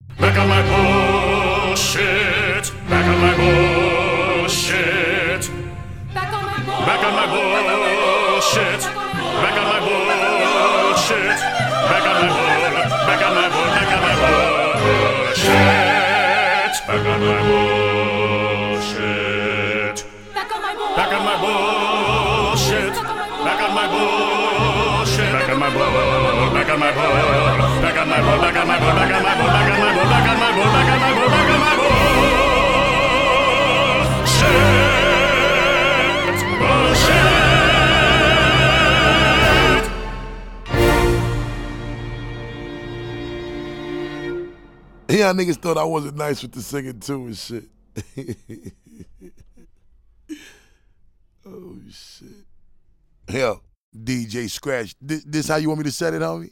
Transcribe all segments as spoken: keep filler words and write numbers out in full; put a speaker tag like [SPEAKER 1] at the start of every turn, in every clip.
[SPEAKER 1] Back on my bullshit. Back on my bullshit.
[SPEAKER 2] Back on my bullshit.
[SPEAKER 1] Back on my bullshit. Back on my bullshit. Back on my bull. Back on my bull. Back on my bullshit. Back on my bullshit.
[SPEAKER 2] Back on my bullshit.
[SPEAKER 1] Back on my bullshit. Back on my bullshit. Back on my bull. Back on my bull. Back on my bull. Back on my bull. Back on my bull. Back on my bull. Back on my bull. Back on my bull. Back on my bullshit.
[SPEAKER 3] Yeah, niggas thought I wasn't nice with the singing too and shit. Oh shit. Hell, D J Scratch. This, this how you want me to set it, homie?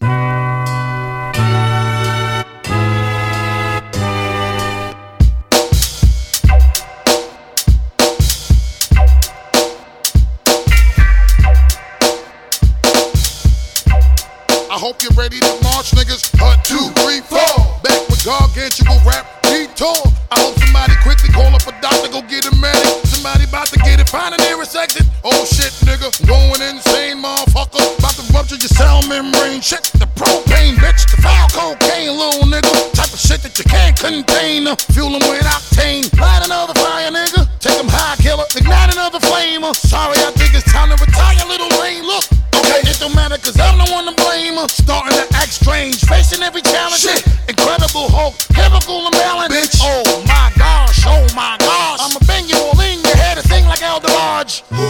[SPEAKER 4] I hope you're ready to march, niggas. One, two, three, four. Back with gargantuan rap detour. I hope somebody quickly call up a doctor, go get a medic. Somebody about to get it, find the nearest exit. Oh shit, nigga, going insane, motherfucker. About to rupture your cell membrane. Shit, the propane, bitch, the foul cocaine, little nigga. Type of shit that you can't contain. Fuel them with octane. Light another fire, nigga. Take them high, killer. Ignite another flame. Sorry, I think it's time to retire, little lane. Look. Okay, it don't matter cause I'm the one to blame. Starting to act strange, facing every challenge. Shit. Incredible Hulk, chemical imbalance. Bitch. Oh my gosh, oh my gosh. I'ma bang you all in your head and sing like El Delage. Ooh,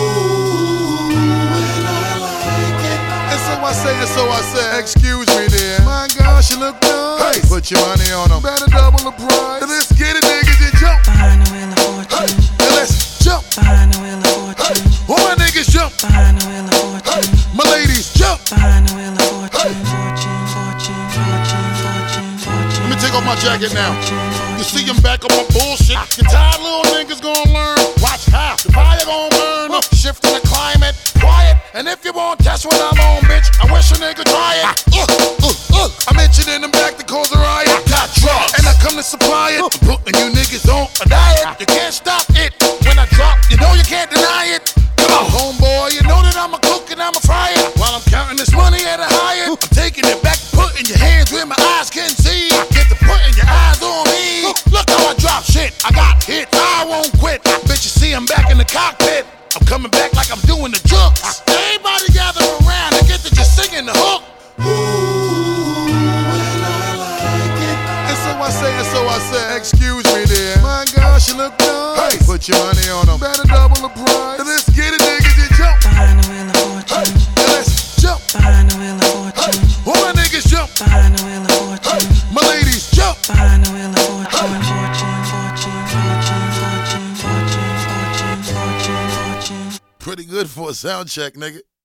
[SPEAKER 4] and I like it. And so I say, and so I say, excuse me dear. My gosh, you look nice. Hey, put your money on them. Better double the price. Let's get it, niggas, and jump.
[SPEAKER 5] Behind the wheel of fortune.
[SPEAKER 4] Hey, let's jump.
[SPEAKER 5] Behind the wheel of fortune.
[SPEAKER 4] Hey, all my niggas jump.
[SPEAKER 5] Behind the wheel of fortune.
[SPEAKER 4] My ladies, jump!
[SPEAKER 5] Behind the wheel of fortune, fortune, fortune, fortune, fortune, fortune.
[SPEAKER 4] Let me take off my jacket now. You see him back on my bullshit. You tired little niggas gonna learn. Watch how the fire gon' burn. Shifting the climate, quiet. And if you won't test what I'm on, bitch, I wish a nigga try it. Uh, uh, uh. I mentioned in the back to cause a riot. Got drugs, and I come to supply it. I'm putting you niggas on a diet. You can't stop it. When I drop, you know you can't deny it. Come on, homeboy, you know that I'm a cook and I'm a fryer. While I'm counting this money at a Hyatt, I'm taking it back, putting your hands where my eyes can see. Get to putting your eyes on me. Look how I drop shit, I got hits, I won't quit. Bitch, you see I'm back in the cockpit. I'm coming back like I'm doing the jokes. Everybody gather around and get to just singing the hook. Ooh, and I like it. And so I say, and so I say, excuse me dear. My gosh, you look nice. Hey, put your money on them. Better double the price. Let's get it, niggas, and jump.
[SPEAKER 5] Behind the wheel of fortune.
[SPEAKER 4] Hey, let's jump.
[SPEAKER 5] Behind the wheel of fortune.
[SPEAKER 4] All my niggas jump.
[SPEAKER 5] Behind the wheel of fortune.
[SPEAKER 4] My ladies jump.
[SPEAKER 5] Behind the wheel of fortune, fortune, fortune, fortune, fortune, fortune, fortune, fortune, fortune.
[SPEAKER 3] Pretty good for a sound check, nigga.